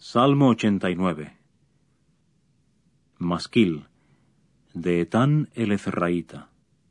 Salmo 89. Masquil, de Etán el Ezraíta.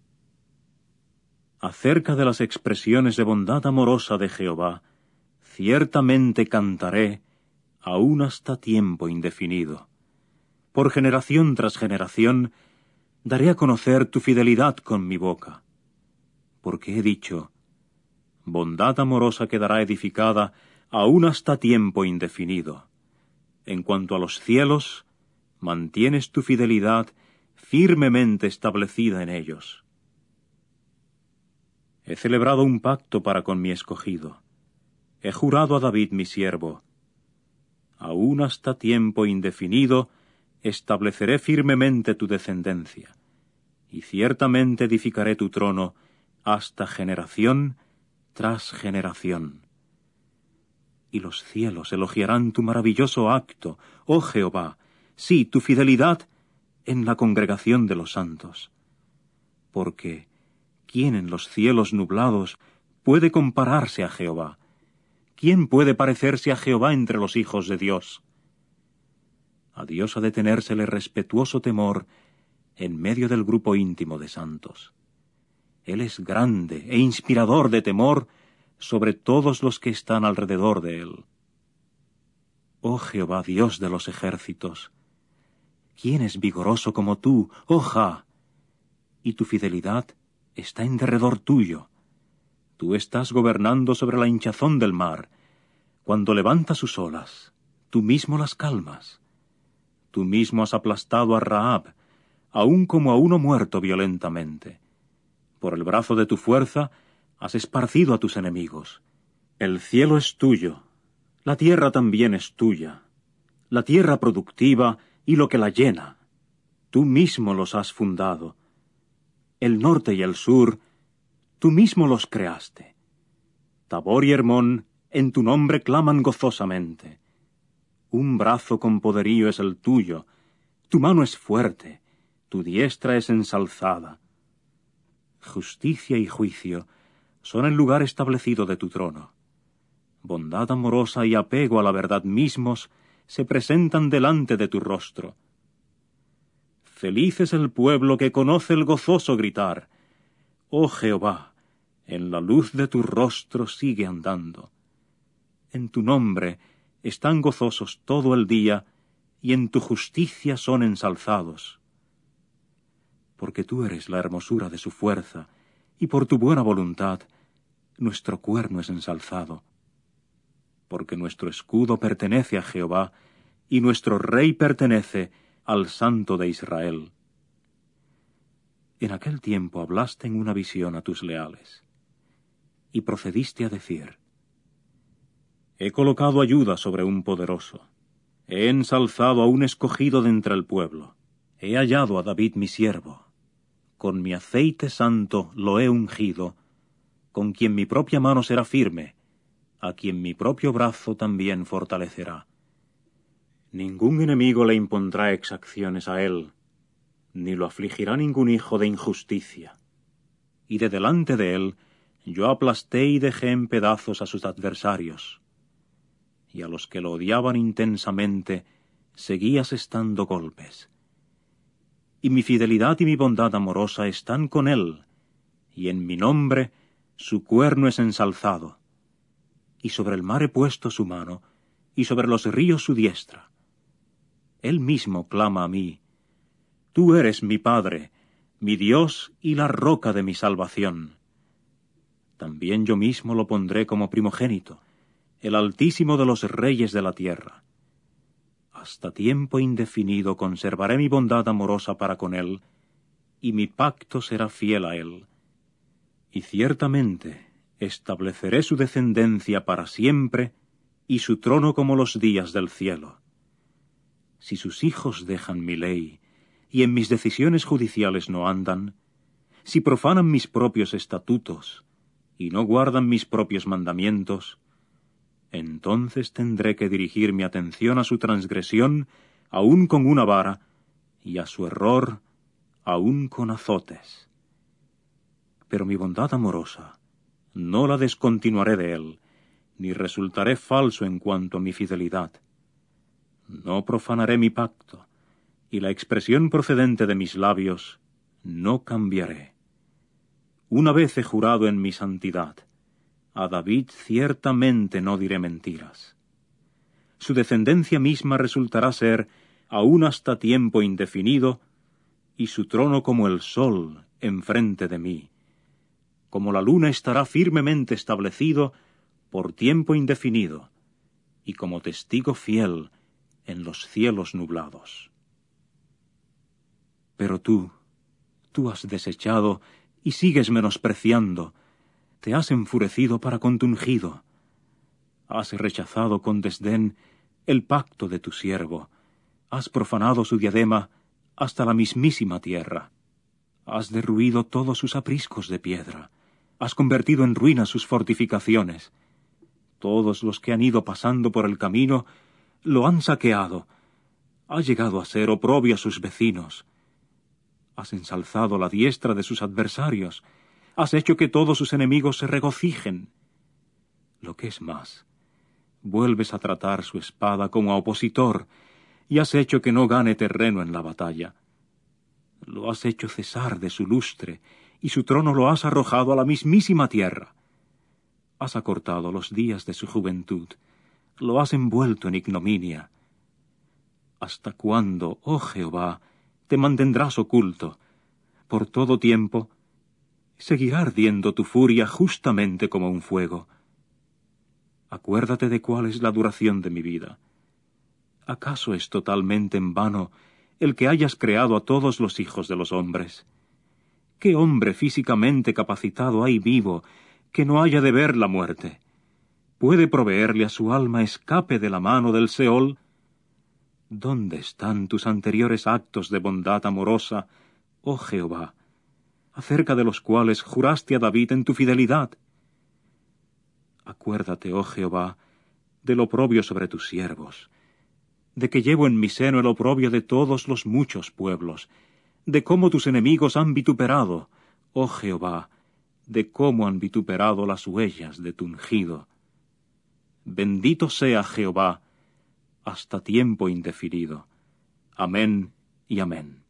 Acerca de las expresiones de bondad amorosa de Jehová, ciertamente cantaré, aún hasta tiempo indefinido. Por generación tras generación, daré a conocer tu fidelidad con mi boca. Porque he dicho, bondad amorosa quedará edificada, aún hasta tiempo indefinido. En cuanto a los cielos, mantienes tu fidelidad firmemente establecida en ellos. He celebrado un pacto para con mi escogido. He jurado a David mi siervo. Aún hasta tiempo indefinido estableceré firmemente tu descendencia, y ciertamente edificaré tu trono hasta generación tras generación. Y los cielos elogiarán tu maravilloso acto, oh Jehová, sí, tu fidelidad en la congregación de los santos. Porque, ¿quién en los cielos nublados puede compararse a Jehová? ¿Quién puede parecerse a Jehová entre los hijos de Dios? A Dios ha de tenérsele respetuoso temor en medio del grupo íntimo de santos. Él es grande e inspirador de temor sobre todos los que están alrededor de él. Oh Jehová, Dios de los ejércitos, ¿quién es vigoroso como tú, oh Jah? Y tu fidelidad está en derredor tuyo. Tú estás gobernando sobre la hinchazón del mar. Cuando levanta sus olas, tú mismo las calmas. Tú mismo has aplastado a Rahab, aun como a uno muerto violentamente. Por el brazo de tu fuerza has esparcido a tus enemigos. El cielo es tuyo, la tierra también es tuya, la tierra productiva y lo que la llena. Tú mismo los has fundado. El norte y el sur, tú mismo los creaste. Tabor y Hermón en tu nombre claman gozosamente. Un brazo con poderío es el tuyo, tu mano es fuerte, tu diestra es ensalzada. Justicia y juicio son el lugar establecido de tu trono. Bondad amorosa y apego a la verdad mismos se presentan delante de tu rostro. Feliz es el pueblo que conoce el gozoso gritar. Oh Jehová, en la luz de tu rostro sigue andando. En tu nombre están gozosos todo el día, y en tu justicia son ensalzados. Porque tú eres la hermosura de su fuerza, y por tu buena voluntad nuestro cuerno es ensalzado. Porque nuestro escudo pertenece a Jehová, y nuestro rey pertenece al Santo de Israel. En aquel tiempo hablaste en una visión a tus leales, y procediste a decir, he colocado ayuda sobre un poderoso, he ensalzado a un escogido de entre el pueblo, he hallado a David mi siervo, con mi aceite santo lo he ungido, con quien mi propia mano será firme, a quien mi propio brazo también fortalecerá. Ningún enemigo le impondrá exacciones a él, ni lo afligirá ningún hijo de injusticia. Y de delante de él yo aplasté y dejé en pedazos a sus adversarios, y a los que lo odiaban intensamente seguí asestando golpes. Y mi fidelidad y mi bondad amorosa están con él, y en mi nombre su cuerno es ensalzado. Y sobre el mar he puesto su mano, y sobre los ríos su diestra. Él mismo clama a mí, tú eres mi Padre, mi Dios y la roca de mi salvación. También yo mismo lo pondré como primogénito, el Altísimo de los reyes de la tierra. Hasta tiempo indefinido conservaré mi bondad amorosa para con él, y mi pacto será fiel a él. Y ciertamente estableceré su descendencia para siempre, y su trono como los días del cielo. Si sus hijos dejan mi ley, y en mis decisiones judiciales no andan, si profanan mis propios estatutos, y no guardan mis propios mandamientos, entonces tendré que dirigir mi atención a su transgresión, aun con una vara, y a su error, aun con azotes. Pero mi bondad amorosa no la descontinuaré de él, ni resultaré falso en cuanto a mi fidelidad. No profanaré mi pacto, y la expresión procedente de mis labios no cambiaré. Una vez he jurado en mi santidad, a David ciertamente no diré mentiras. Su descendencia misma resultará ser, aún hasta tiempo indefinido, y su trono como el sol enfrente de mí. Como la luna estará firmemente establecido por tiempo indefinido, y como testigo fiel en los cielos nublados. Pero tú has desechado y sigues menospreciando, te has enfurecido para con tu ungido. Has rechazado con desdén el pacto de tu siervo, has profanado su diadema hasta la mismísima tierra. Has derruido todos sus apriscos de piedra, has convertido en ruinas sus fortificaciones. Todos los que han ido pasando por el camino lo han saqueado. Ha llegado a ser oprobio a sus vecinos. Has ensalzado la diestra de sus adversarios. Has hecho que todos sus enemigos se regocijen. Lo que es más, vuelves a tratar su espada como a opositor, y has hecho que no gane terreno en la batalla. Lo has hecho cesar de su lustre, y su trono lo has arrojado a la mismísima tierra. Has acortado los días de su juventud, lo has envuelto en ignominia. ¿Hasta cuándo, oh Jehová, te mantendrás oculto? Por todo tiempo seguirá ardiendo tu furia justamente como un fuego. Acuérdate de cuál es la duración de mi vida. ¿Acaso es totalmente en vano el que hayas creado a todos los hijos de los hombres? ¿Qué hombre físicamente capacitado hay vivo que no haya de ver la muerte? ¿Puede proveerle a su alma escape de la mano del Seol? ¿Dónde están tus anteriores actos de bondad amorosa, oh Jehová, acerca de los cuales juraste a David en tu fidelidad? Acuérdate, oh Jehová, del oprobio sobre tus siervos, de que llevo en mi seno el oprobio de todos los muchos pueblos, de cómo tus enemigos han vituperado, oh Jehová, de cómo han vituperado las huellas de tu ungido. Bendito sea Jehová hasta tiempo indefinido. Amén y amén.